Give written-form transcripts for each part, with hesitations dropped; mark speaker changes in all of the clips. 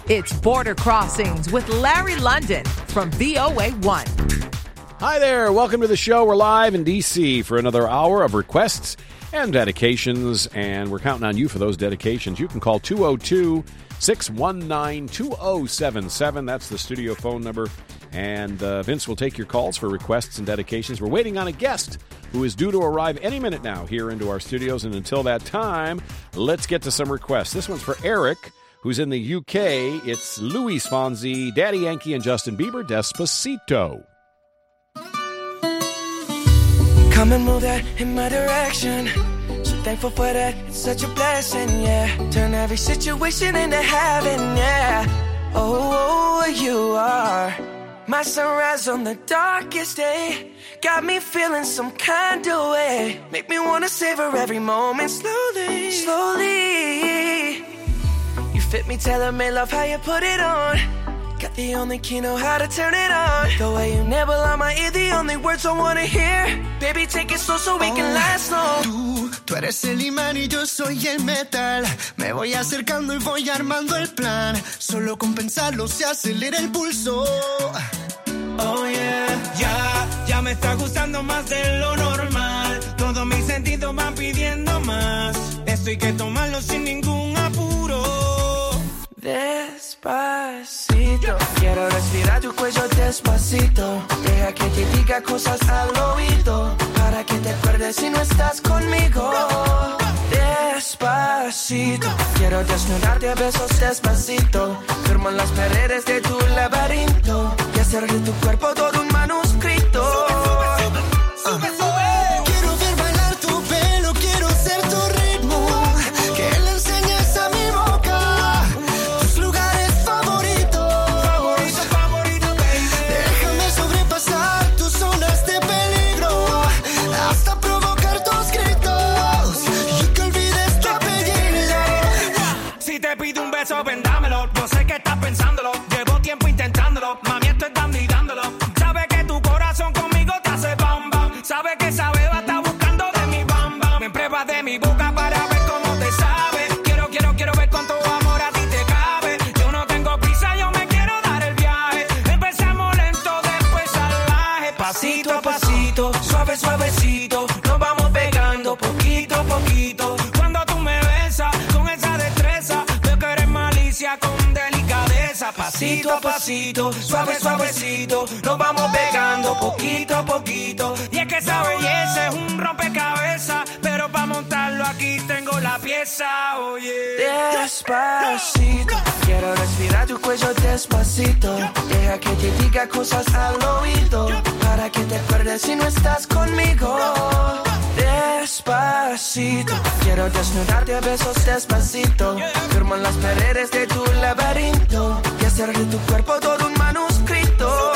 Speaker 1: It's Border Crossings with Larry London from VOA1.
Speaker 2: Hi there. Welcome to the show. We're live in D.C. for another hour of requests and dedications, and we're counting on you for those dedications. You can call 202-619-2077. That's the studio phone number, and Vince will take your calls for requests and dedications. We're waiting on a guest who is due to arrive any minute now here into our studios, and until that time, let's get to some requests. This one's for Eric, who's in the UK. It's Luis Fonsi, Daddy Yankee, and Justin Bieber, Despacito.
Speaker 3: Come and move that in my direction. So thankful for that, it's such a blessing, yeah. Turn every situation into heaven, yeah. Oh, you are my sunrise on the darkest day. Got me feeling some kind of way. Make me wanna savor every moment slowly, slowly. You fit me, tailor-made, love how you put it on. Got the only key, know how to turn it on. The way you nibble on my ear, the only words I wanna hear. Baby, take it slow so we can last long.
Speaker 4: Tú eres el imán y yo soy el metal. Me voy acercando y voy armando el plan. Solo con pensarlo se acelera el pulso.
Speaker 3: Oh yeah,
Speaker 5: ya me está gustando más de lo normal. Todos mis sentidos van pidiendo más. Esto hay que tomarlo sin ningún apuro.
Speaker 3: Despacito, quiero respirar tu cuello despacito. Deja que te diga cosas al oído, para que te acuerdes si no estás conmigo. Despacito, quiero desnudarte a besos despacito. Firmo en las paredes de tu laberinto y hacer de tu cuerpo todo un manuscrito.
Speaker 4: Sube, sube. Quiero ver bailar tu pelo, quiero ser tu ritmo. Que le enseñes a mi boca tus lugares favoritos.
Speaker 5: Favorito, baby.
Speaker 4: Déjame sobrepasar tus zonas de peligro, hasta provocar tus gritos y que olvides tu apellido.
Speaker 5: Si te pido un beso, ven, dámelo. Yo sé que estás pensándolo. Llevo tiempo intentándolo. Mami, estoy dando y dándolo. Sabes que tu corazón conmigo te hace bam bam. Sabes que esa beba está buscando de mi bam bam. Me pruebas de mi boca para ver cómo te sabe. Quiero ver cuánto amor a ti te cabe. Yo no tengo prisa, yo me quiero dar el viaje. Empezamos lento, después salvaje. Pasito a pasito, suave, suavecito. Nos vamos pegando poquito a poquito. Cuando tú me besas con esa destreza, veo que eres malicia con delicadeza. Pasito a pasito, suave, suavecito. Nos vamos pegando poquito a poquito. Y es que esa belleza es un rompecabezas, pero para montarlo aquí tengo la pieza, oye.
Speaker 3: Despacito, quiero respirar tu cuello despacito. Deja que te diga cosas al oído, para que te acuerdes si no estás conmigo. Despacito, quiero desnudarte a besos despacito. Firmo en las paredes de tu laberinto y hacer de tu cuerpo todo un manuscrito.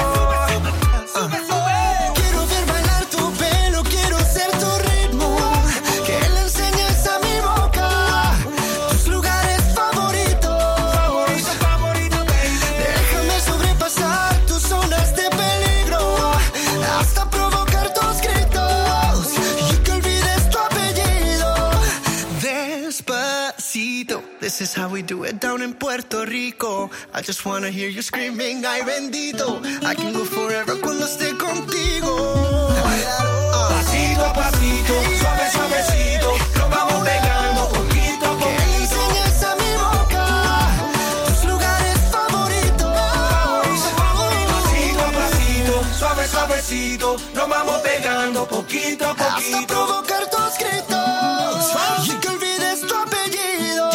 Speaker 4: Quiero ver bailar tu pelo, quiero ser tu ritmo. Que le enseñes a mi boca tus lugares favoritos.
Speaker 5: Favorito, baby.
Speaker 4: Déjame sobrepasar tus zonas de peligro, hasta provocar tus gritos y que olvides tu apellido. Despacito, this is how we do it down in Puerto Rico. I just wanna hear you screaming, ay bendito. I can go forever cuando esté contigo.
Speaker 5: Pasito a pasito, suave, suavecito. Nos vamos pegando poquito a
Speaker 4: Que le
Speaker 5: poquito.
Speaker 4: enseñes a mi boca tus lugares favoritos.
Speaker 5: Pasito a pasito, suave, suavecito. Nos vamos pegando poquito a
Speaker 4: Hasta
Speaker 5: poquito.
Speaker 4: provocar tus gritos y que olvides tu apellido.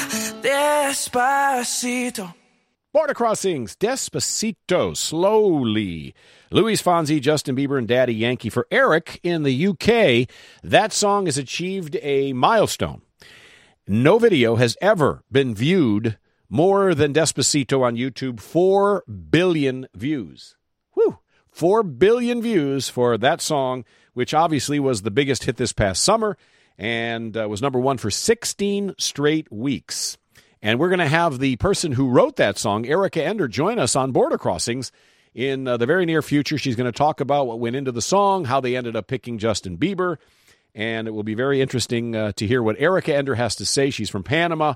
Speaker 3: Despacito.
Speaker 2: Border Crossings, Despacito, Slowly. Luis Fonsi, Justin Bieber, and Daddy Yankee. For Eric in the UK, that song has achieved a milestone. No video has ever been viewed more than Despacito on YouTube. 4 billion views. Whew. 4 billion views for that song, which obviously was the biggest hit this past summer and was number one for 16 straight weeks. And we're going to have the person who wrote that song, Erica Ender, join us on Border Crossings in the very near future. She's going to talk about what went into the song, how they ended up picking Justin Bieber, and it will be very interesting to hear what Erica Ender has to say. She's from Panama,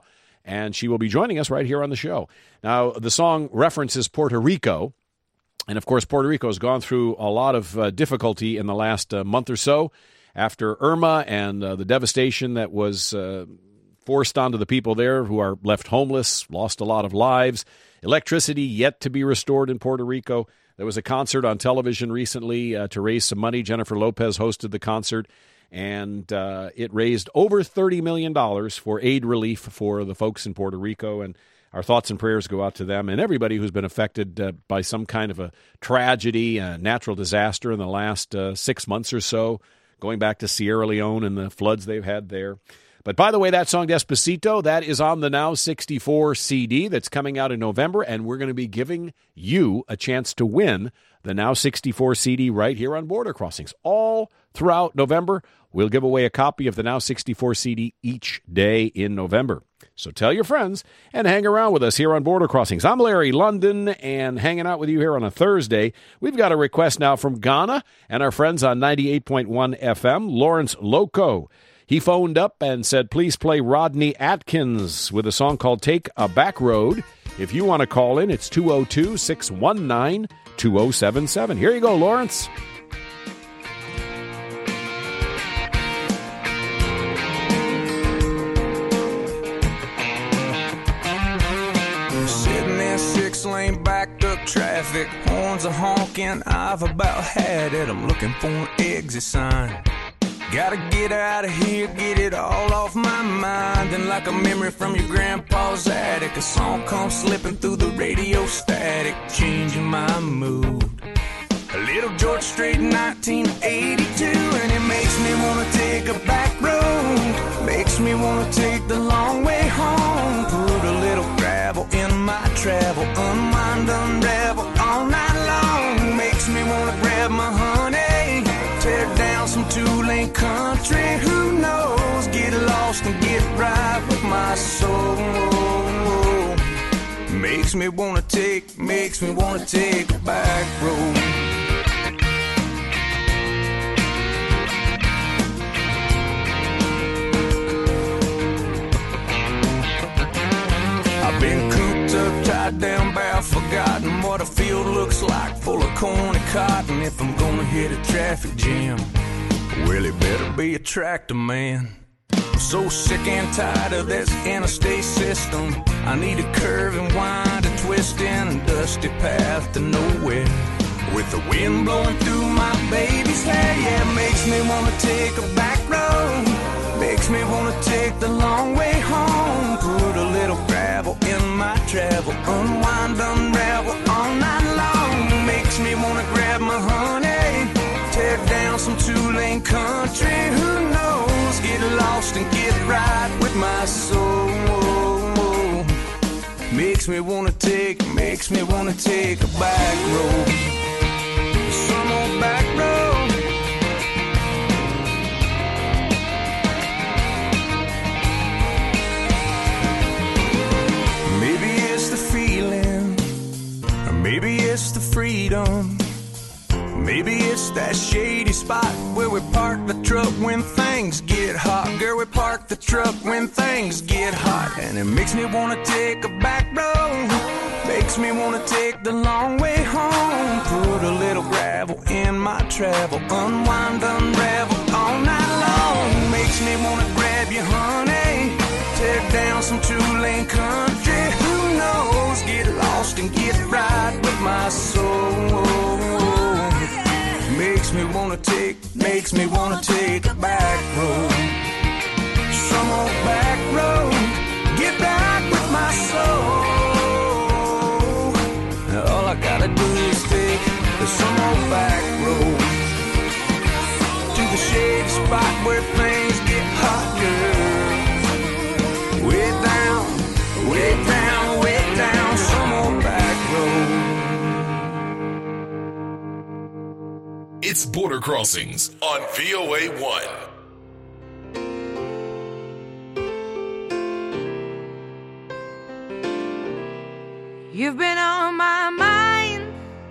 Speaker 2: and she will be joining us right here on the show. Now, the song references Puerto Rico, and of course, Puerto Rico has gone through a lot of difficulty in the last month or so after Irma and the devastation that was forced onto the people there who are left homeless, lost a lot of lives. Electricity yet to be restored in Puerto Rico. There was a concert on television recently to raise some money. Jennifer Lopez hosted the concert, and it raised over $30 million for aid relief for the folks in Puerto Rico, and our thoughts and prayers go out to them and everybody who's been affected by some kind of a tragedy, a natural disaster in the last 6 months or so, going back to Sierra Leone and the floods they've had there. But by the way, that song Despacito, that is on the Now 64 CD that's coming out in November, and we're going to be giving you a chance to win the Now 64 CD right here on Border Crossings. All throughout November, we'll give away a copy of the Now 64 CD each day in November. So tell your friends and hang around with us here on Border Crossings. I'm Larry London, and hanging out with you here on a Thursday. We've got a request now from Ghana and our friends on 98.1 FM, Lawrence Loco. He phoned up and said, please play Rodney Atkins with a song called Take a Back Road. If you want to call in, it's 202-619-2077. Here you go, Lawrence.
Speaker 6: Sitting in 6-lane backed up traffic, horns are honking, I've about had it. I'm looking for an exit sign. Gotta get out of here, get it all off my mind. And like a memory from your grandpa's attic, a song comes slipping through the radio static, changing my mood. A little George Strait, 1982, and it makes me wanna take a back road. Makes me wanna take the long way home. Put a little gravel in my travel, unwind, unravel all night long. Makes me wanna grab my honey, tear down some two-lane country, who knows, get lost and get right with my soul. Makes me wanna take a back road. I've been cooped up, tied down, bound, forgotten what a field looks like, full of corn and cotton. If I'm gonna hit a traffic jam, well, it better be a tractor man. I'm so sick and tired of this interstate system. I need a curve and wind, a twist in a dusty path to nowhere. With the wind blowing through my baby's hair, yeah, it makes me wanna take a back road. Makes me wanna take the long way home. Put a little gravel in my travel, unwind, unravel all night long. Makes me wanna grab my honey, tear down some two-lane country, who knows, get lost and get right with my soul. Makes me wanna take a back road. Some old back road. Maybe it's the feeling, or maybe it's the freedom. Maybe it's that shady spot where we park the truck when things get hot. Girl, we park the truck when things get hot. And it makes me wanna take a back road. Makes me wanna take the long way home. Put a little gravel in my travel, unwind, unravel all night long. Makes me wanna grab you, honey, tear down some two-lane country, who knows, get lost and get right with my soul. Makes me wanna take a back road. Some old back road, get back with my soul. All I gotta do is take some old back road to the shady spot where things get hot, girl. Way down, way down, way down, some old back road.
Speaker 7: It's Border Crossings on VOA1.
Speaker 8: You've been on my mind.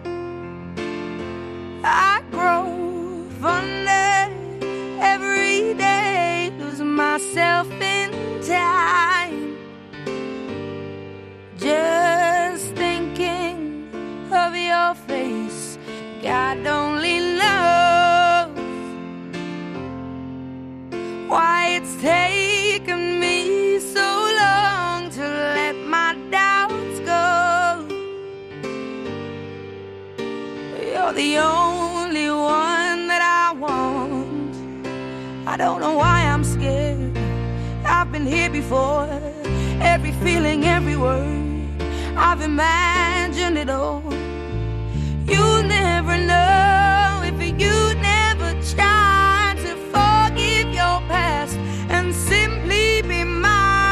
Speaker 8: I grow fonder every day, losing myself in time. the only one that I want. I don't know why I'm scared. I've been here before. Every feeling, every word, I've imagined it all. You never know if you never try to forgive your past and simply be mine.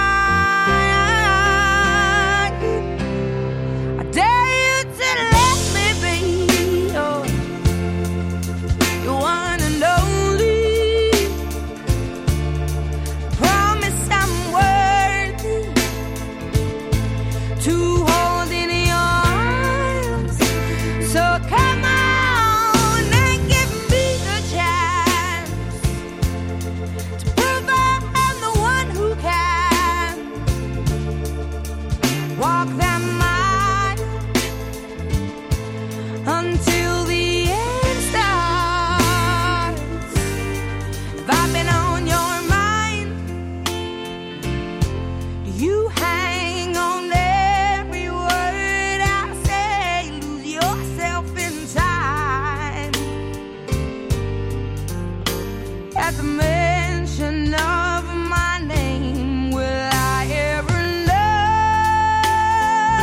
Speaker 8: I dare you to let me be your one and only. Promise I'm worthy to hold in your arms. So come on and give me the chance to prove I'm the one who can walk that mile until the end starts. If I've been on your mind, do you hang on every word I say? Lose yourself in time. At the mention of my name, will I ever know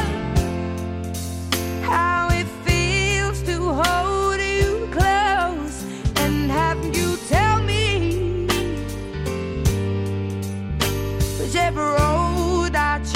Speaker 8: how it feels to hold you close and have you tell me whichever road I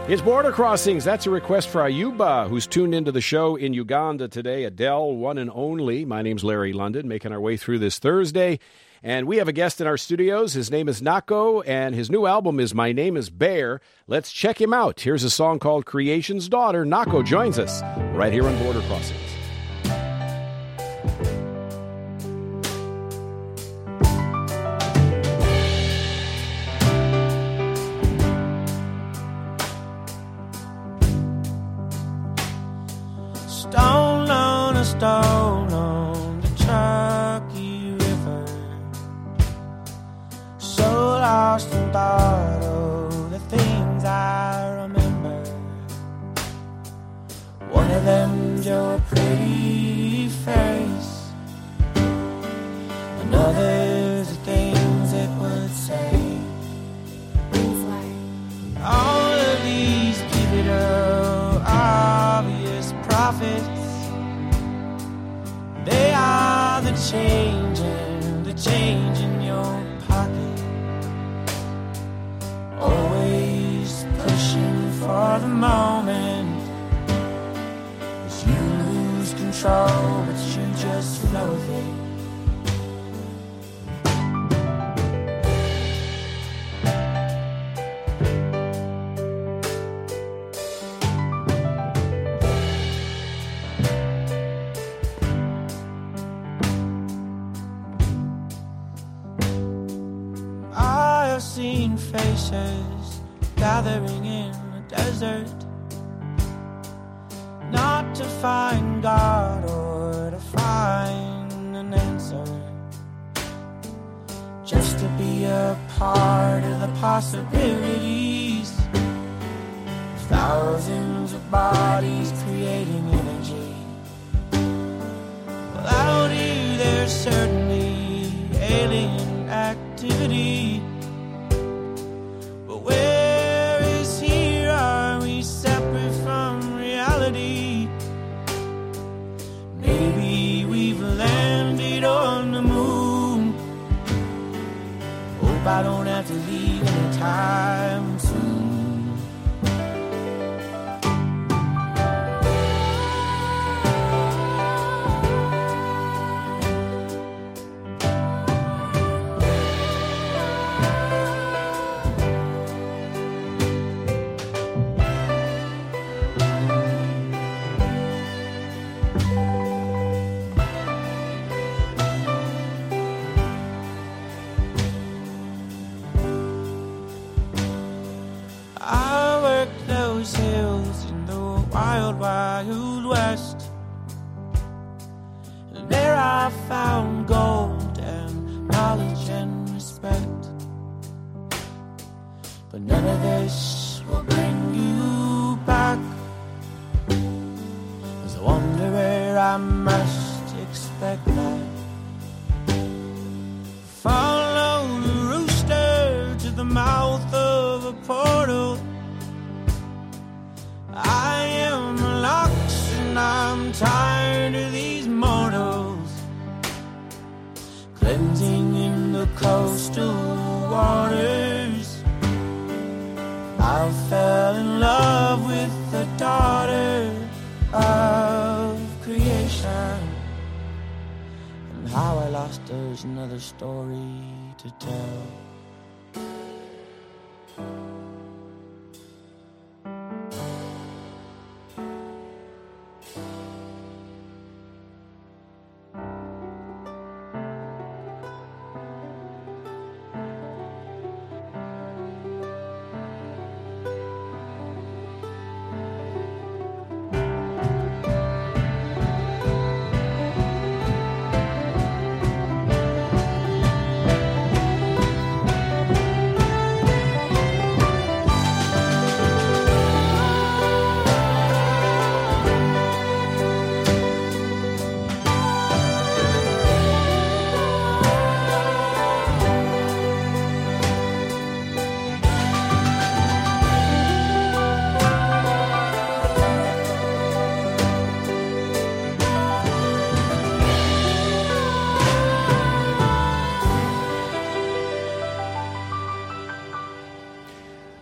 Speaker 2: It's Border Crossings. That's a request for Ayuba, who's tuned into the show in Uganda today. Adele, one and only. My name's Larry London, making our way through this Thursday. And we have a guest in our studios. His name is Nako, and his new album is My Name is Bear. Let's check him out. Here's a song called Creation's Daughter. Nako joins us right here on Border Crossings.
Speaker 9: Stone on a stone on the Truckee River. So lost in thought of the things I remember. One of them's your pretty face, another's the things it would say. Things like all of these keep it up, obvious prophets. They are the change in your pocket. Always pushing for the moment, as you lose control, but you just flow with it. I've seen faces gathering in the desert, not to find God or to find an answer, just to be a part of the possibilities. Thousands of bodies creating energy. Well, out here there's certainly alien activity. But where is here? Are we separate from reality? Maybe we've landed on the moon. Hope I don't have to leave anytime soon. I worked those hills in the wild, wild west, and there I found gold and knowledge and respect. But none of this will bring you back. As a wanderer I must expect that. Follow the rooster to the mouth of a portal. I am lost and I'm tired of these mortals, cleansing in the coastal waters. I fell in love with the daughter of creation, and how I lost her's another story to tell.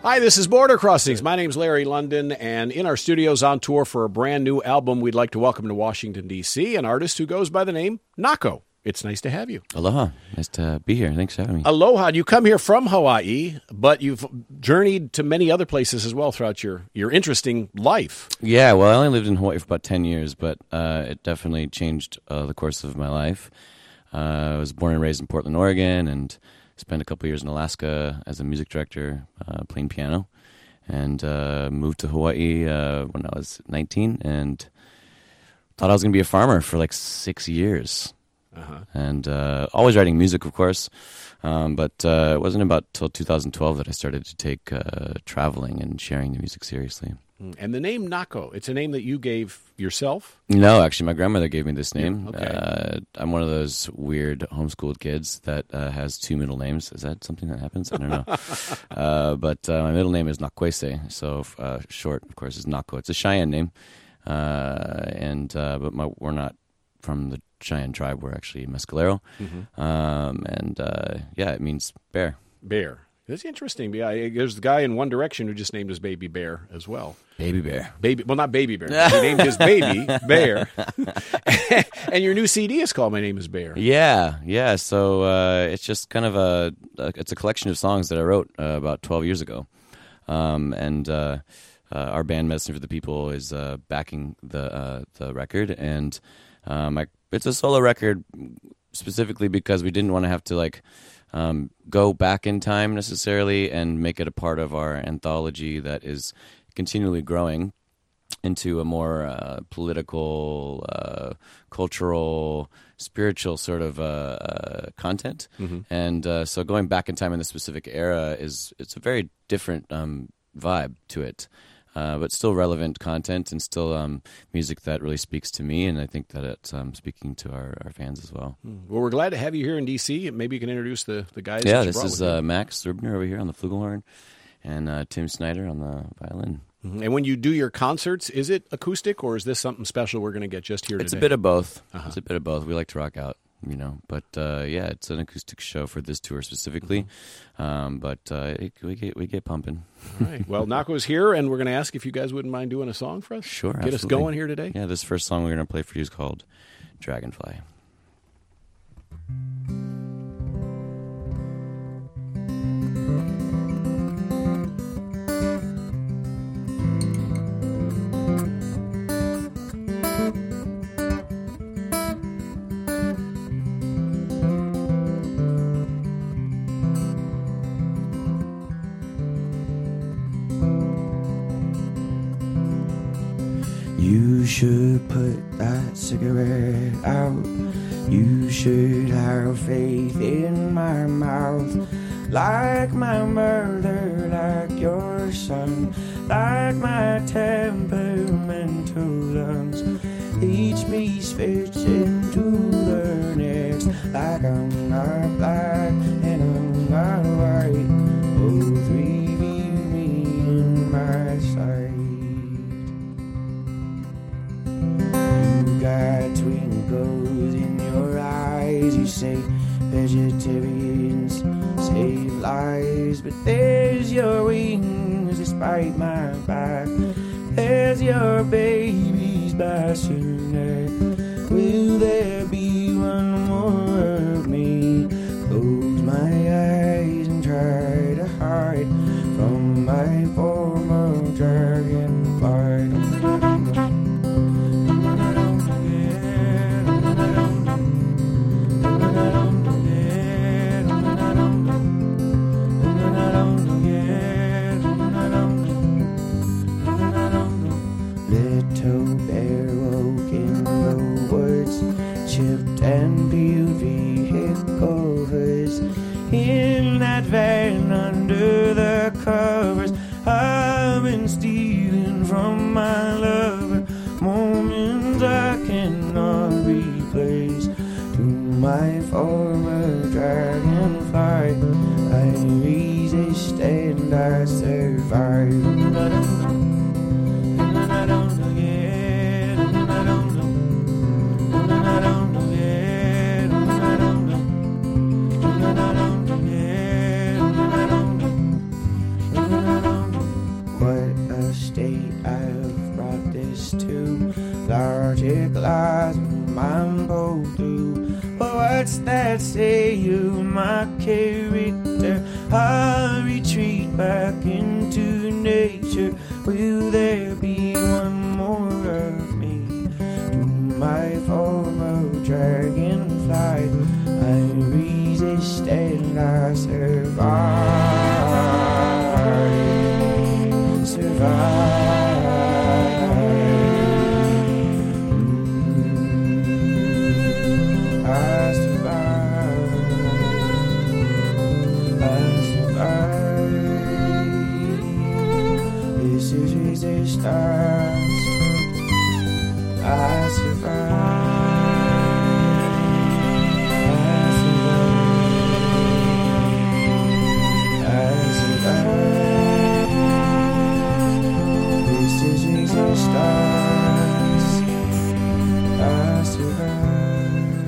Speaker 2: Hi, this is Border Crossings. My name's Larry London, and in our studios on tour for a brand new album, we'd like to welcome to Washington, D.C., an artist who goes by the name Nahko. It's nice to have you.
Speaker 10: Aloha. Nice to be here. Thanks for having me.
Speaker 2: Aloha. You come here from Hawaii, but you've journeyed to many other places as well throughout your interesting life.
Speaker 10: Yeah, well, I only lived in Hawaii for about 10 years, but it definitely changed the course of my life. I was born and raised in Portland, Oregon, and spent a couple years in Alaska as a music director playing piano, and moved to Hawaii when I was 19 and thought I was going to be a farmer for like 6 years. And always writing music, of course, but it wasn't about till 2012 that I started to take traveling and sharing the music seriously.
Speaker 2: And the name Nahko, it's a name that you gave yourself?
Speaker 10: No, actually, my grandmother gave me this name.
Speaker 2: Yeah, okay.
Speaker 10: I'm one of those weird homeschooled kids that has two middle names. Is that something that happens? I don't know. But my middle name is Nakwese, so short, of course, is Nahko. It's a Cheyenne name, but we're not from the Cheyenne tribe. We're actually Mescalero, it means bear.
Speaker 2: Bear. That's interesting. There's the guy in One Direction who just named his baby Bear as well.
Speaker 10: Baby Bear.
Speaker 2: Well, not Baby Bear. He named his baby Bear. And your new CD is called My Name is Bear.
Speaker 10: Yeah. So it's just kind of it's a collection of songs that I wrote about 12 years ago. Our band Medicine for the People is backing the record, and it's a solo record specifically because we didn't want to have to go back in time necessarily and make it a part of our anthology that is continually growing into a more political, cultural, spiritual sort of content. And so going back in time in this specific era it's a very different vibe to it. But still relevant content and still music that really speaks to me, and I think that it's speaking to our fans as well.
Speaker 2: Well, we're glad to have you here in D.C. Maybe you can introduce the guys.
Speaker 10: Yeah, this is Max Rubner over here on the flugelhorn, and Tim Snyder on the violin.
Speaker 2: And when you do your concerts, is it acoustic, or is this something special we're going to get just here today?
Speaker 10: It's a bit of both. It's a bit of both. We like to rock out. But it's an acoustic show for this tour specifically. We get pumping.
Speaker 2: All right. Well, Nahko's here, and we're going to ask if you guys wouldn't mind doing a song for us.
Speaker 10: Sure,
Speaker 2: Get
Speaker 10: absolutely.
Speaker 2: us going here today.
Speaker 10: Yeah, this first song we're going to play for you is called Dragonfly.
Speaker 9: You should put that cigarette out. You should have faith in my mouth. Like my mother, like your son, like my temperamental lungs. Each piece fits into the next. Like I'm not black and I'm not white. Both reveal me in my sight. Got twinkles in your eyes. You say vegetarians save lives, but there's your wings despite my back. There's your baby's bassinet. Will there be one more of me? Close my eyes and try to hide from my form of dragonfly. Little bear woke in the woods, chipped and peeled vehicle hoods. In that van under the covers, I've been stealing from my lover moments I cannot replace. To my former dragonfly, I resist and I survive. build my character. I retreat back into nature. Will there be one more of me? To my form of dragonfly, I resist and I survive. Survive. Resistance. I survive. I survive. This is resistance. I survive.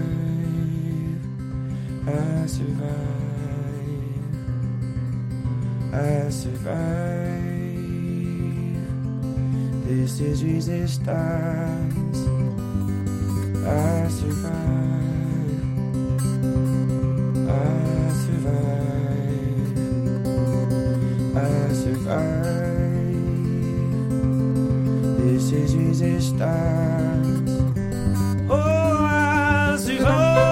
Speaker 9: I survive. I survive. This is resistance. I survive. I survive. I survive. This is resistance. Oh, I survive.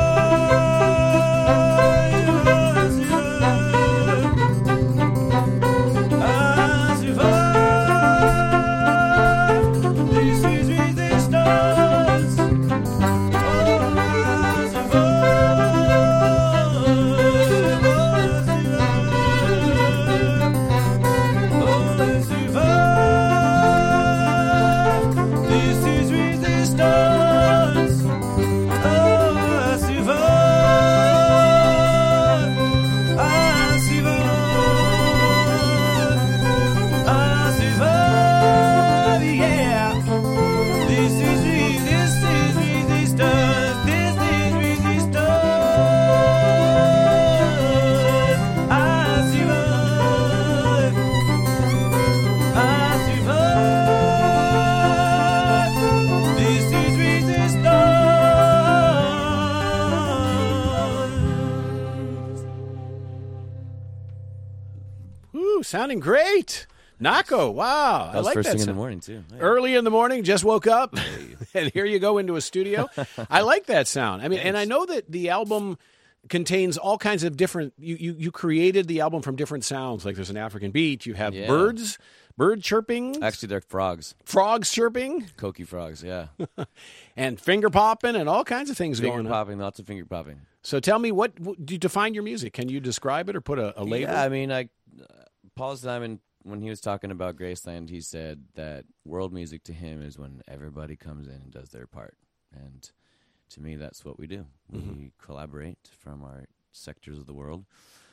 Speaker 2: Sounding great. Nako, wow.
Speaker 10: That was
Speaker 2: I like
Speaker 10: first
Speaker 2: that
Speaker 10: thing in the
Speaker 2: sound.
Speaker 10: morning, too. Yeah.
Speaker 2: Early in the morning, just woke up, and here you go into a studio. I like that sound. I mean, and I know that the album contains all kinds of different, you created the album from different sounds. Like there's an African beat, you have bird chirping.
Speaker 10: Actually, they're frogs.
Speaker 2: Frogs chirping.
Speaker 10: Koki frogs, yeah.
Speaker 2: And finger popping and all kinds of things going on.
Speaker 10: Finger popping, lots of finger popping.
Speaker 2: So tell me, what do you define your music? Can you describe it or put a label?
Speaker 10: Yeah, I mean, Paul Simon, when he was talking about Graceland, he said that world music to him is when everybody comes in and does their part. And to me, that's what we do. We collaborate from our sectors of the world.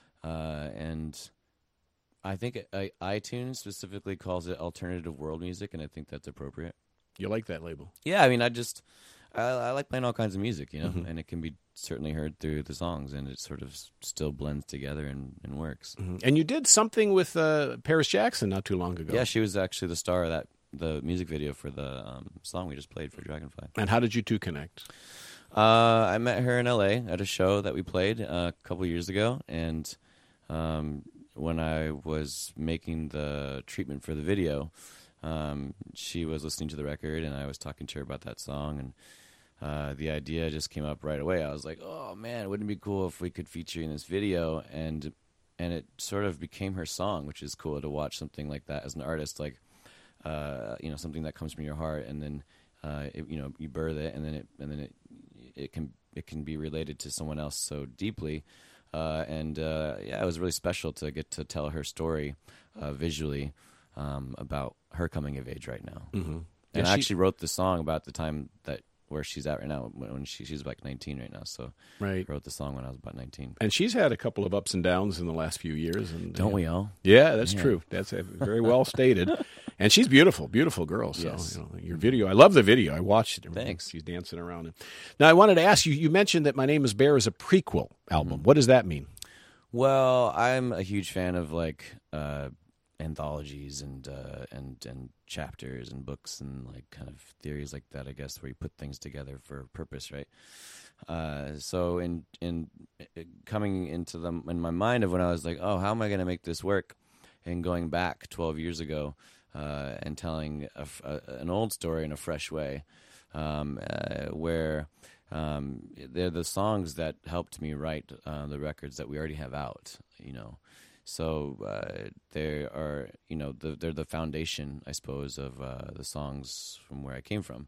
Speaker 10: And I think iTunes specifically calls it alternative world music, and I think that's appropriate.
Speaker 2: You like that label?
Speaker 10: Yeah, I mean, I like playing all kinds of music, you know, and it can be certainly heard through the songs, and it sort of still blends together and works.
Speaker 2: And you did something with Paris Jackson not too long ago.
Speaker 10: Yeah, she was actually the star of the music video for the song we just played for Dragonfly.
Speaker 2: And how did you two connect?
Speaker 10: I met her in L.A. at a show that we played a couple years ago, and when I was making the treatment for the video, she was listening to the record, and I was talking to her about that song, and the idea just came up right away. I was like, oh, man, wouldn't it be cool if we could feature you in this video? And it sort of became her song, which is cool to watch something like that as an artist, like, something that comes from your heart, and then, you birth it, and then it can be related to someone else so deeply. It was really special to get to tell her story visually about her coming of age right now. And I actually wrote the song about the time where she's at right now, when she's like 19 right now. So I wrote the song when I was about 19.
Speaker 2: And she's had a couple of ups and downs in the last few years. And
Speaker 10: Don't we all?
Speaker 2: Yeah, that's true. That's very well stated. And she's beautiful, beautiful girl. So your video, I love the video. I watched it.
Speaker 10: Thanks.
Speaker 2: She's dancing around. Now, I wanted to ask you, you mentioned that My Name is Bear is a prequel album. What does that mean?
Speaker 10: Well, I'm a huge fan of anthologies and chapters and books and like kind of theories like that, I guess, where you put things together for a purpose, right? So in coming into them in my mind of when I was like, oh, how am I going to make this work? And going back 12 years ago and telling an old story in a fresh way, where they're the songs that helped me write the records that we already have out, you know. So they are, you know, they're the foundation, I suppose, of the songs from where I came from.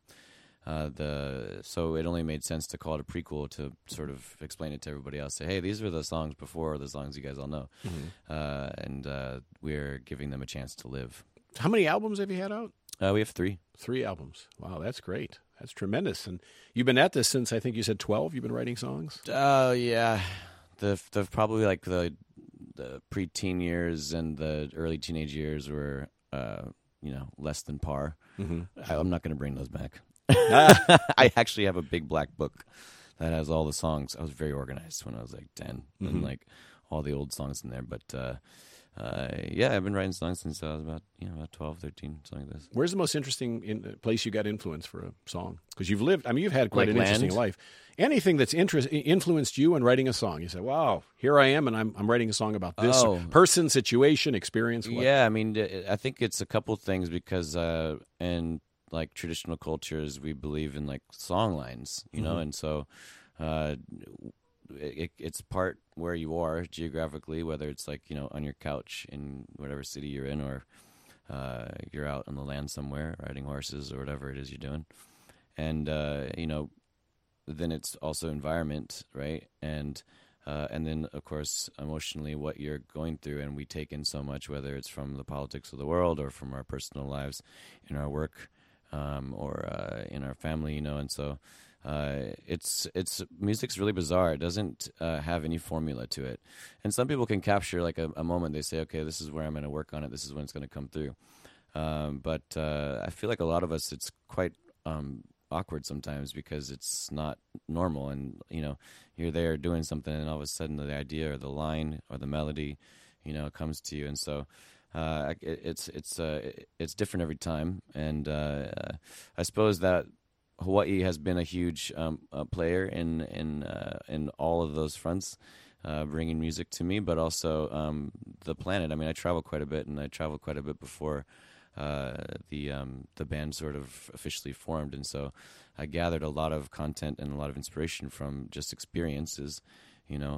Speaker 10: So it only made sense to call it a prequel to sort of explain it to everybody else. Say, hey, these were the songs before the songs you guys all know, and we're giving them a chance to live.
Speaker 2: How many albums have you had out?
Speaker 10: We have 3.
Speaker 2: 3 albums. Wow, that's great. That's tremendous. And you've been at this since, I think you said 12. You've been writing songs.
Speaker 10: Oh yeah, the probably like the preteen years and the early teenage years were less than par. I'm not going to bring those back. I actually have a big black book that has all the songs. I was very organized when I was like 10, and like all the old songs in there. But I've been writing songs since I was about 12, 13, something like this.
Speaker 2: Where's the most interesting place you got influence for a song? Because you've lived. I mean, you've had quite
Speaker 10: Like
Speaker 2: an
Speaker 10: Land?
Speaker 2: interesting life. Anything that's influenced you in writing a song, you say, "Wow, here I am, and I'm writing a song about this person, situation, experience." What?
Speaker 10: Yeah, I mean, I think it's a couple things because in like traditional cultures, we believe in like song lines, you know, and so it's part where you are geographically, whether it's like, you know, on your couch in whatever city you're in, or you're out on the land somewhere riding horses or whatever it is you're doing, and then it's also environment, right? And then, of course, emotionally, what you're going through, and we take in so much, whether it's from the politics of the world or from our personal lives, in our work, or in our family, you know. And so, it's music's really bizarre. It doesn't have any formula to it, and some people can capture like a moment. They say, okay, this is where I'm going to work on it. This is when it's going to come through. But I feel like a lot of us, it's quite awkward sometimes because it's not normal, and you know, you're there doing something and all of a sudden the idea or the line or the melody, you know, comes to you. And so it's different every time, and I suppose that Hawaii has been a huge player in all of those fronts, bringing music to me, but also the planet. I mean, I travel quite a bit, and I traveled quite a bit before the band sort of officially formed, and so I gathered a lot of content and a lot of inspiration from just experiences, you know,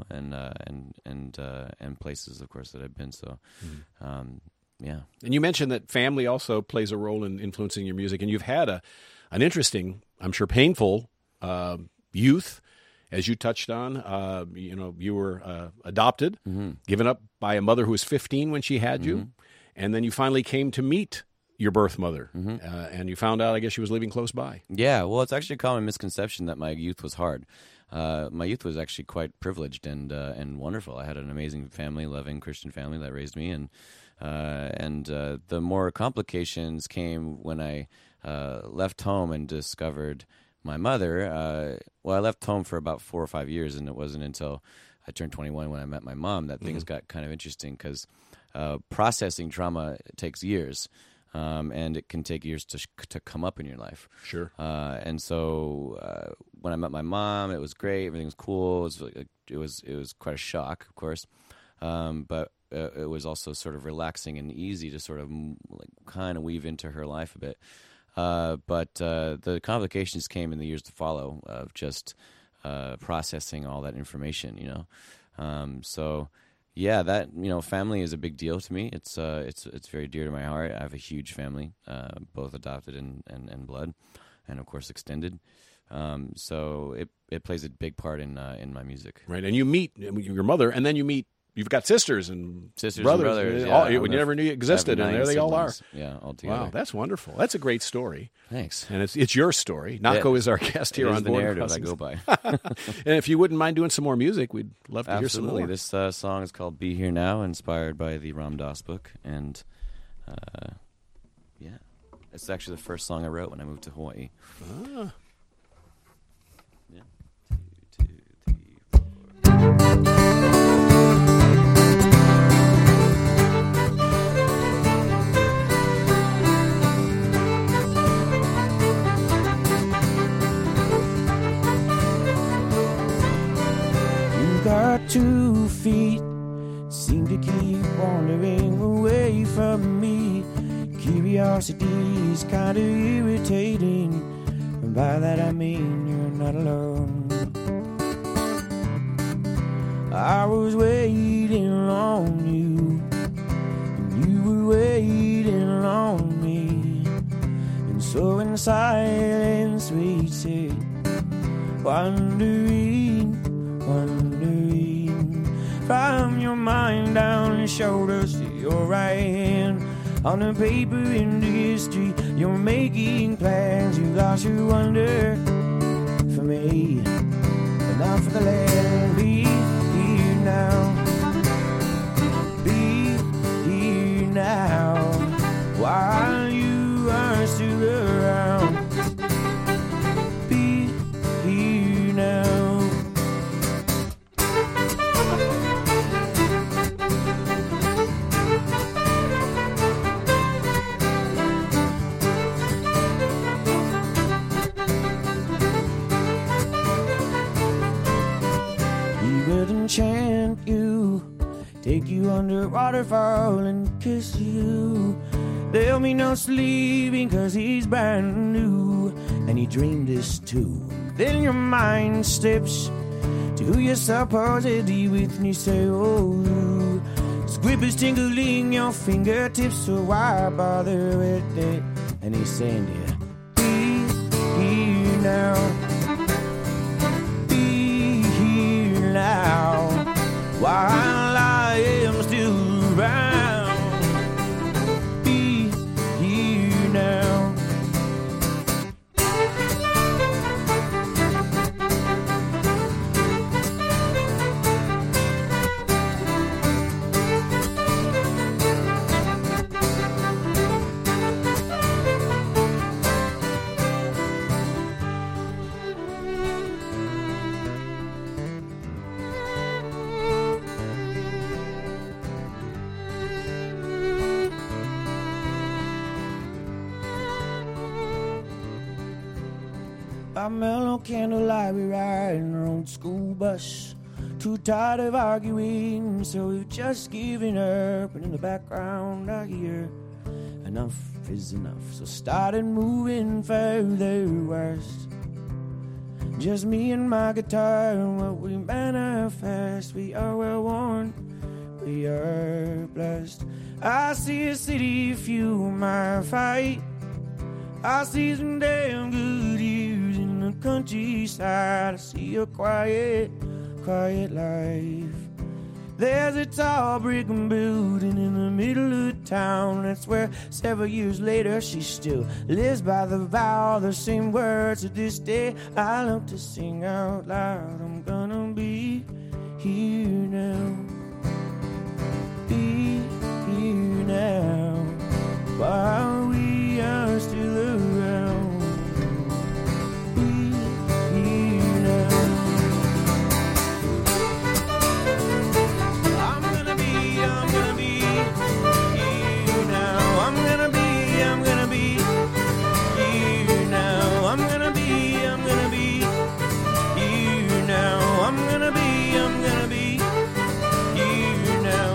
Speaker 10: and places, of course, that I've been. So, yeah. And
Speaker 2: you mentioned that family also plays a role in influencing your music, and you've had an interesting, I'm sure painful, youth. As you touched on, you were adopted, given up by a mother who was 15 when she had you. And then you finally came to meet your birth mother, and you found out, I guess, she was living close by.
Speaker 10: Yeah, well, it's actually a common misconception that my youth was hard. My youth was actually quite privileged and wonderful. I had an amazing family, loving Christian family that raised me, and the more complications came when I left home and discovered my mother. Well, I left home for about 4 or 5 years, and it wasn't until I turned 21 when I met my mom that things got kind of interesting, because processing trauma takes years, and it can take years to come up in your life.
Speaker 2: Sure.
Speaker 10: And so when I met my mom, it was great. Everything was cool. It was quite a shock, of course, but it was also sort of relaxing and easy to sort of like kind of weave into her life a bit. But the complications came in the years to follow of just processing all that information, you know. So. Yeah, that, you know, family is a big deal to me. It's very dear to my heart. I have a huge family, both adopted and blood, and of course extended. So it plays a big part in my music.
Speaker 2: Right, and you meet your mother, and then you've got sisters and brothers.
Speaker 10: Yeah,
Speaker 2: you never knew you existed, and there they all are.
Speaker 10: Yeah, all together.
Speaker 2: Wow, that's wonderful. That's a great story.
Speaker 10: Thanks.
Speaker 2: And it's your story. Nako is our guest here on
Speaker 10: the
Speaker 2: Border
Speaker 10: narrative
Speaker 2: Crossings.
Speaker 10: I go by.
Speaker 2: And if you wouldn't mind doing some more music, we'd love to hear some more.
Speaker 10: This song is called "Be Here Now," inspired by the Ram Dass book, and yeah, it's actually the first song I wrote when I moved to Hawaii.
Speaker 2: Ah.
Speaker 10: Yeah. 2, 3, 4.
Speaker 9: feet seem to keep wandering away from me. Curiosity is kind of irritating, and by that I mean you're not alone. I was waiting on you, and you were waiting on me, and so in silence we sit, wondering, from your mind down your shoulders to your right hand. On the paper in the history, you're making plans. You lost your wonder for me, but not for the land. Be here now, be here now, while you are still around. Be here now. Enchant you, take you under a waterfall and kiss you. There'll be no sleeping 'cause he's brand new, and he dreamed this too. Then your mind slips to your supposedly with me, say, oh, his grip is tingling your fingertips, so why bother with it? And he's saying to you, be here now, now, while I am still around. Be here now. By mellow candlelight, we ride in our old school bus. Too tired of arguing, so we've just given up. And in the background, I hear enough is enough. So started moving further west. Just me and my guitar, and what we manifest. We are well worn, we are blessed. I see a city fuel my fight. I see some damn good years in the countryside. I see a quiet, quiet life. There's a tall brick building in the middle of town. That's where several years later she still lives by the vow. The same words to this day I love to sing out loud. I'm gonna be here now, be here now, while we are still around. Be here now. I'm gonna be here now. I'm gonna be here now. I'm gonna be here now. I'm gonna be here now.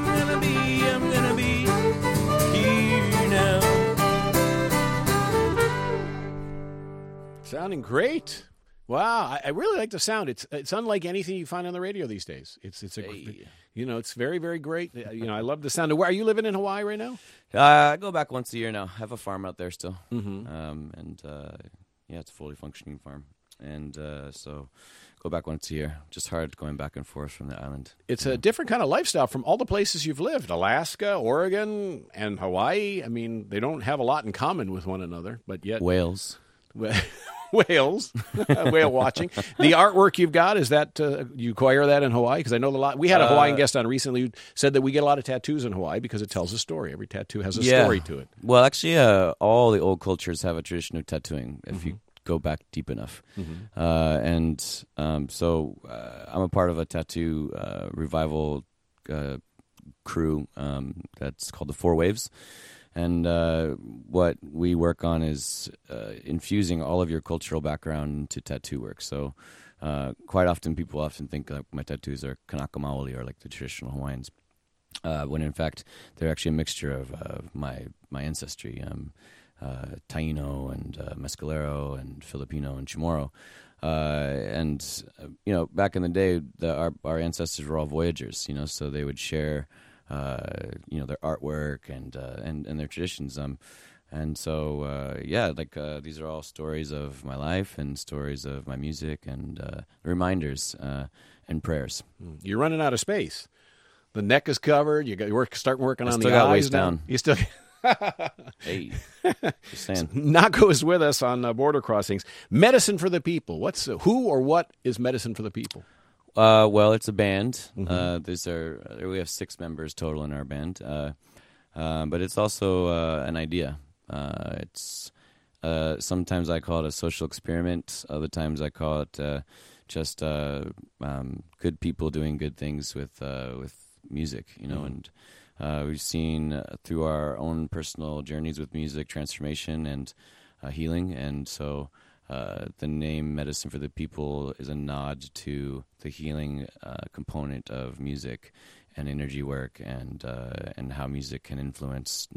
Speaker 2: Sounding great. Wow, I really like the sound. It's unlike anything you find on the radio these days. It's it's very, very great. I love the sound. Where are you living in Hawaii right now?
Speaker 10: I go back once a year now. I have a farm out there still.
Speaker 2: Mm-hmm.
Speaker 10: It's a fully functioning farm. And so go back once a year. Just hard going back and forth from the island.
Speaker 2: It's a different kind of lifestyle from all the places you've lived. Alaska, Oregon, and Hawaii. I mean, they don't have a lot in common with one another, but yet...
Speaker 10: Whales.
Speaker 2: Whales, whale watching. The artwork you've got, is that you acquire that in Hawaii? Because I know we had a Hawaiian guest on recently who said that we get a lot of tattoos in Hawaii because it tells a story. Every tattoo has a story to it.
Speaker 10: Well, actually, all the old cultures have a tradition of tattooing if you go back deep enough. So I'm a part of a tattoo revival crew that's called the Four Waves. And what we work on is infusing all of your cultural background into tattoo work. So quite often people often think my tattoos are kanaka maoli, or like the traditional Hawaiians, when in fact they're actually a mixture of my ancestry, Taino and Mescalero and Filipino and Chamorro. Back in the day, our ancestors were all voyagers, so they would share, their artwork and their traditions. These are all stories of my life and stories of my music and reminders and prayers.
Speaker 2: You're running out of space. The neck is covered. You got starting working on the eyes.
Speaker 10: Still got waist
Speaker 2: now.
Speaker 10: down.
Speaker 2: You still.
Speaker 10: Hey, just saying.
Speaker 2: Nako is with us on Border Crossings. Medicine for the People. Who or what is Medicine for the People?
Speaker 10: Well, it's a band.
Speaker 2: Mm-hmm.
Speaker 10: We have 6 members total in our band, but it's also an idea. It's sometimes I call it a social experiment. Other times I call it just good people doing good things with music. And we've seen through our own personal journeys with music transformation and healing, and so the name Medicine for the People is a nod to the healing component of music and energy work, and how music can influence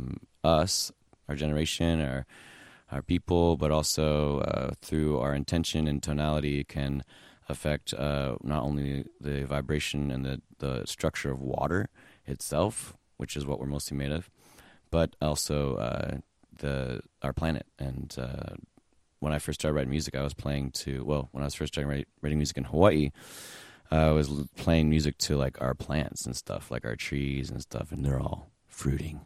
Speaker 10: us, our generation, our people, but also through our intention and tonality can affect not only the vibration and the structure of water itself, which is what we're mostly made of, but also our planet. And when I first started writing music, when I was first starting writing music in Hawaii, I was playing music to like our plants and stuff, like our trees and stuff, and they're all fruiting.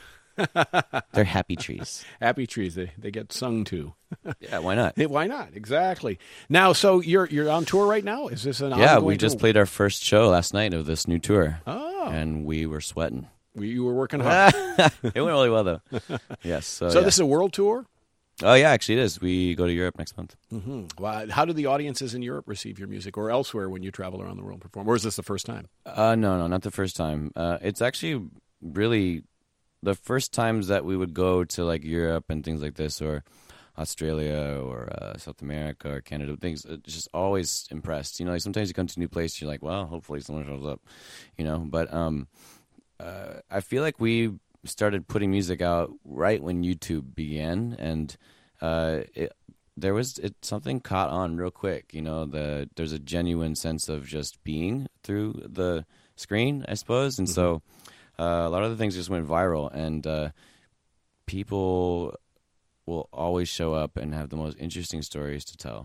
Speaker 10: They're happy trees.
Speaker 2: Happy trees. They get sung to.
Speaker 10: Yeah, why not?
Speaker 2: Why not? Exactly. Now, so you're on tour right now? Is this an
Speaker 10: Yeah,
Speaker 2: ongoing
Speaker 10: we just
Speaker 2: tour?
Speaker 10: played our first show last night of this new tour.
Speaker 2: Oh.
Speaker 10: And we were sweating.
Speaker 2: You were working hard.
Speaker 10: It went really well, though. Yes. So
Speaker 2: This is a world tour?
Speaker 10: Oh, yeah, actually it is. We go to Europe next month.
Speaker 2: Mm-hmm. Well, how do the audiences in Europe receive your music, or elsewhere when you travel around the world and perform? Or is this the first time?
Speaker 10: No, not the first time. It's actually really the first times that we would go to like Europe and things like this, or Australia or South America or Canada, things just always impressed. Like sometimes you come to a new place, you're like, well, hopefully someone shows up, But I feel like we started putting music out right when YouTube began, and something caught on real quick. There's a genuine sense of just being through the screen, I suppose, and so a lot of the things just went viral, and people will always show up and have the most interesting stories to tell.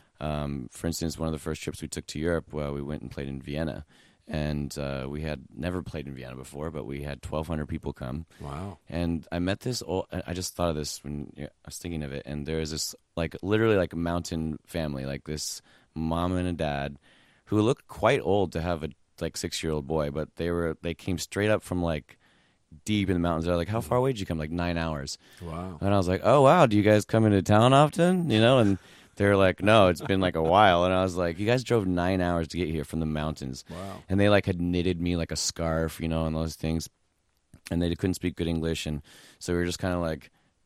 Speaker 10: For instance, one of the first trips we took to Europe, we went and played in Vienna. And we had never played in Vienna before, but we had 1,200 people come.
Speaker 2: Wow.
Speaker 10: And I met this I just thought of this when I was thinking of it. And there was this, like, literally like a mountain family, like this mom and a dad who looked quite old to have a, like, 6-year-old boy. But they came straight up from, like, deep in the mountains. They're like, how far away did you come? Like 9 hours.
Speaker 2: Wow.
Speaker 10: And I was like, oh, wow, do you guys come into town often? And they're like, no, it's been like a while. And I was like, you guys drove 9 hours to get here from the mountains.
Speaker 2: Wow.
Speaker 10: And they like had knitted me like a scarf, and those things. And they couldn't speak good English. And so we were just kind of like,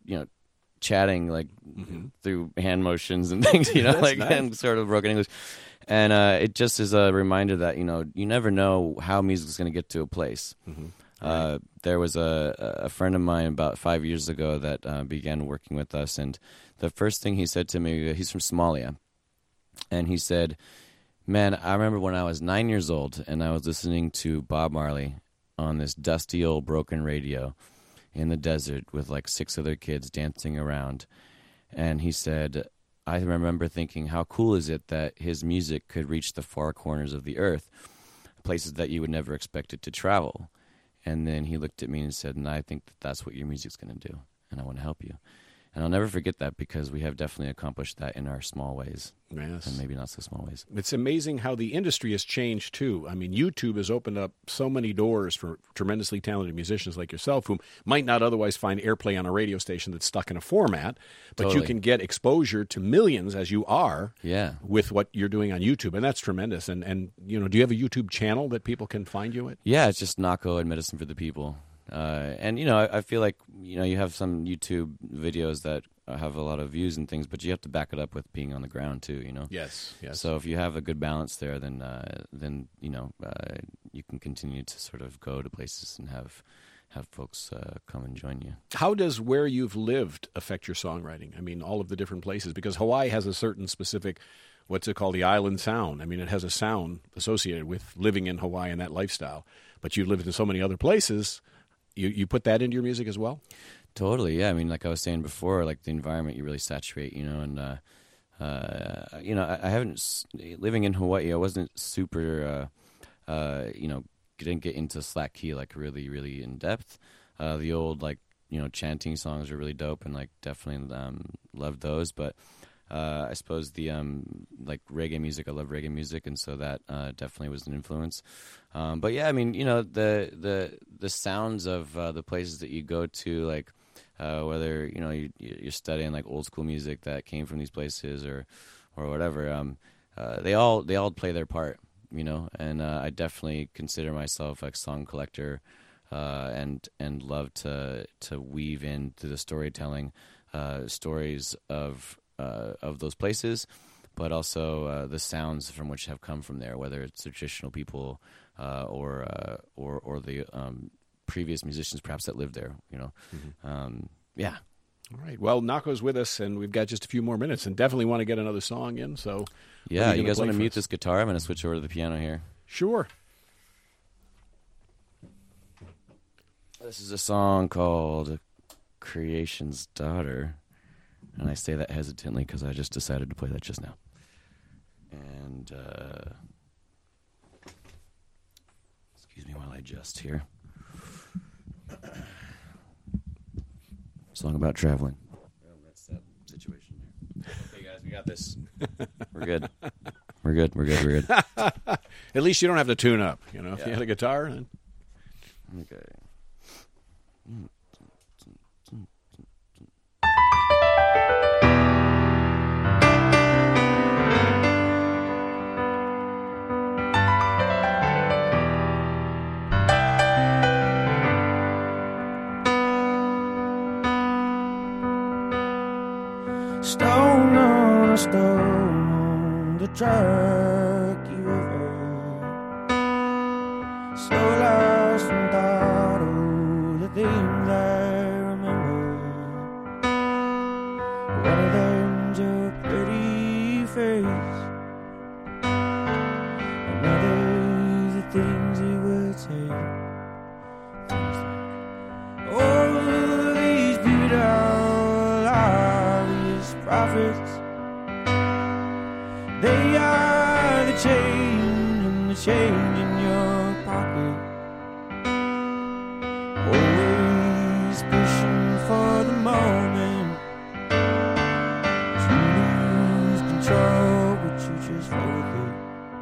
Speaker 10: chatting like through hand motions and things, like
Speaker 2: nice.
Speaker 10: And sort of broken English. And it just is a reminder that, you never know how music is going to get to a place.
Speaker 2: Mm-hmm.
Speaker 10: Right. There was a friend of mine about 5 years ago that began working with us, and the first thing he said to me, he's from Somalia, and he said, man, I remember when I was 9 years old and I was listening to Bob Marley on this dusty old broken radio in the desert with like 6 other kids dancing around. And he said, I remember thinking, how cool is it that his music could reach the far corners of the earth, places that you would never expect it to travel. And then he looked at me and said, and I think that's what your music's going to do, and I want to help you. And I'll never forget that, because we have definitely accomplished that in our small ways.
Speaker 2: Yes.
Speaker 10: And maybe not so small ways.
Speaker 2: It's amazing how the industry has changed, too. I mean, YouTube has opened up so many doors for tremendously talented musicians like yourself who might not otherwise find airplay on a radio station that's stuck in a format, but
Speaker 10: Totally.
Speaker 2: you can get exposure to millions, as you are,
Speaker 10: Yeah.
Speaker 2: with what you're doing on YouTube, and that's tremendous. And do you have a YouTube channel that people can find you at?
Speaker 10: Yeah, it's just Nako and Medicine for the People. And, I feel like, you have some YouTube videos that have a lot of views and things, but you have to back it up with being on the ground too, you know.
Speaker 2: Yes.
Speaker 10: So if you have a good balance there, then you know you can continue to sort of go to places and have folks come and join you.
Speaker 2: How does where you've lived affect your songwriting? I mean, all of the different places, because Hawaii has a certain specific, what's it called, the island sound. I mean, it has a sound associated with living in Hawaii and that lifestyle. But you've lived in so many other places. You put that into your music as well?
Speaker 10: Totally, yeah. I mean, like I was saying before, like the environment you really saturate, you know, and you know, I haven't living in Hawaii. I wasn't super, you know, didn't get into Slack Key like really, really in depth. The old like you know chanting songs are really dope, and like definitely loved those. But I suppose the like reggae music, I love reggae music, and so that definitely was an influence. But yeah, I mean, you know, the sounds of the places that you go to, like whether you know you're studying like old school music that came from these places or whatever, they all play their part. You know, and I definitely consider myself like song collector, and love to weave into the storytelling stories of those places, but also the sounds from which have come from there, whether it's the traditional people or the previous musicians perhaps that lived there. You know, yeah.
Speaker 2: All right. Well, Nako's with us, and we've got just a few more minutes, and definitely want to get another song in. So,
Speaker 10: yeah, you guys want to mute this guitar? I'm going to switch over to the piano here.
Speaker 2: Sure.
Speaker 10: This is a song called "Creation's Daughter," and I say that hesitantly because I just decided to play that just now. And excuse me while I adjust here. Song about traveling. Oh, that's that situation here. Okay, guys, we got this. We're good. We're good.
Speaker 2: At least you don't have to tune up. You know, if you had a guitar. Then...
Speaker 10: Okay.
Speaker 9: Stone on a stone on the track you have heard. So lost in thought of the things I remember. One of them's your pretty face, another's the things he would say. Things like, oh, these beautiful obvious prophets, they are the change and the change in your pocket. Always pushing for the moment to lose control, but you just roll with it.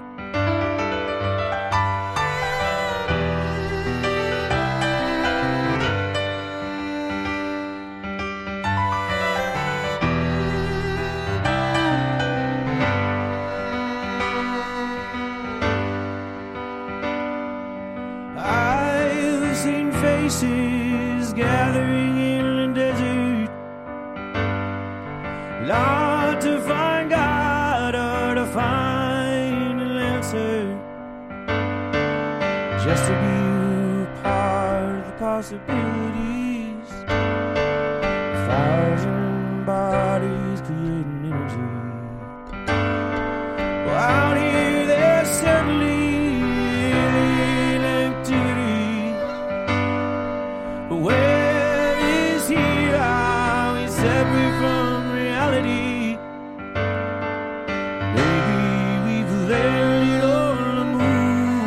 Speaker 9: I've seen faces gathering in the desert, not to find God or to find an answer, just to be a part of the possibilities. 1,000 bodies creating energy. Well, out here there's certainly separate from reality. Maybe we've landed on the moon.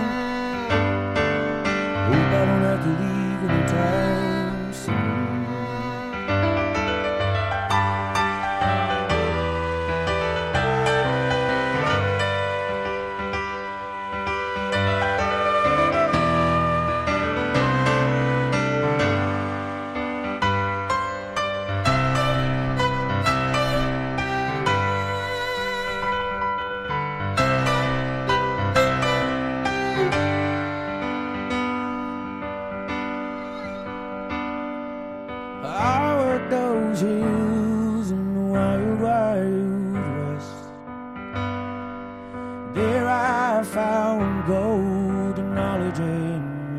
Speaker 9: Hope I don't have to leave anytime soon.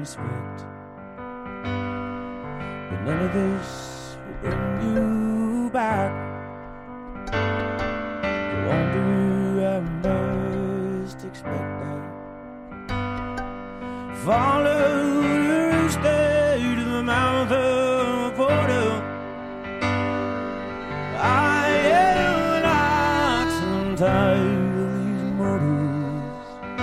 Speaker 9: respect. But none of this will bring you back. You wonder I must expect that. Follow the rooster to the mouth of a portal. I am an ox and tired of these mortals,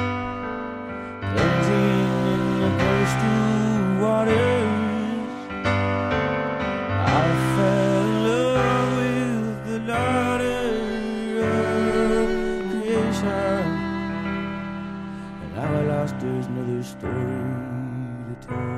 Speaker 9: plunging in the coastal waters. I fell in love with the daughter of creation, and how I lost her's another story to tell.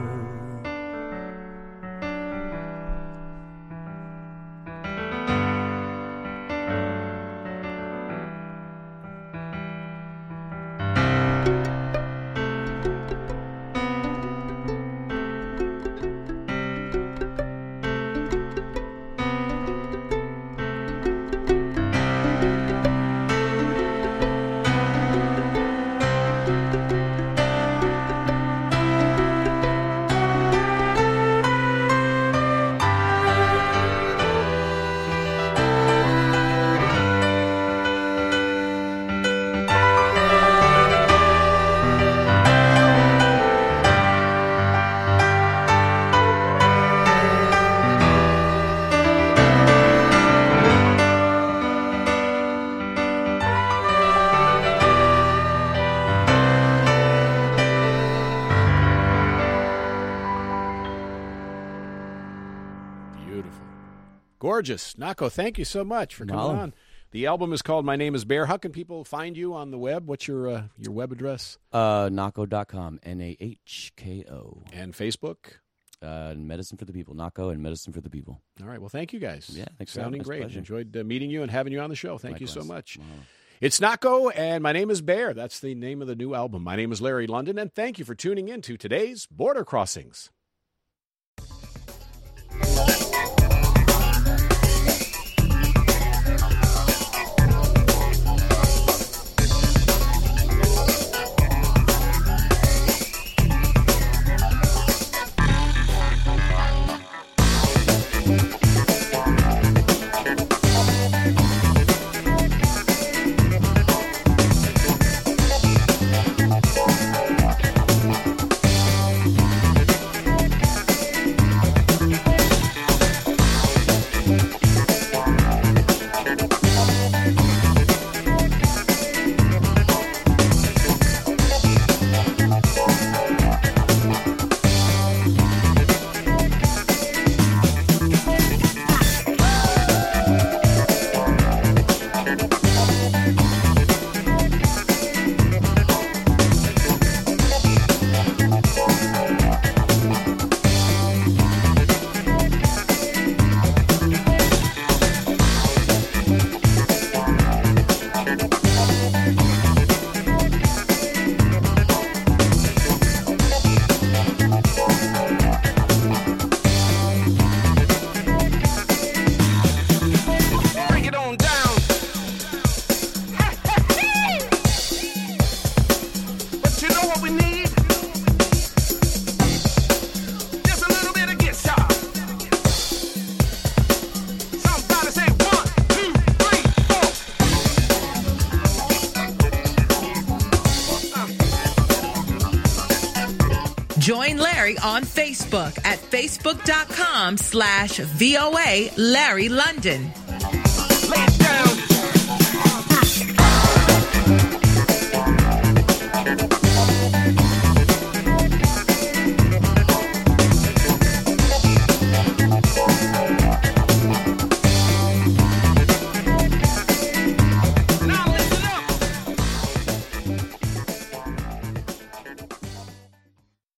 Speaker 2: Gorgeous. Nako, thank you so much for coming on. The album is called My Name is Bear. How can people find you on the web? What's your web address?
Speaker 10: Nako.com. Nahko.
Speaker 2: And Facebook?
Speaker 10: Medicine for the People. Nako and Medicine for the People.
Speaker 2: All right. Well, thank you guys.
Speaker 10: Yeah, thanks for
Speaker 2: Sounding
Speaker 10: having us.
Speaker 2: great.
Speaker 10: Pleasure.
Speaker 2: Enjoyed meeting you and having you on the show. Thank
Speaker 10: Likewise.
Speaker 2: you so much.
Speaker 10: Wow.
Speaker 2: It's Nako, and My Name is Bear. That's the name of the new album. My name is Larry London, and thank you for tuning in to today's Border Crossings.
Speaker 1: Join Larry on Facebook at facebook.com/VOA Larry London.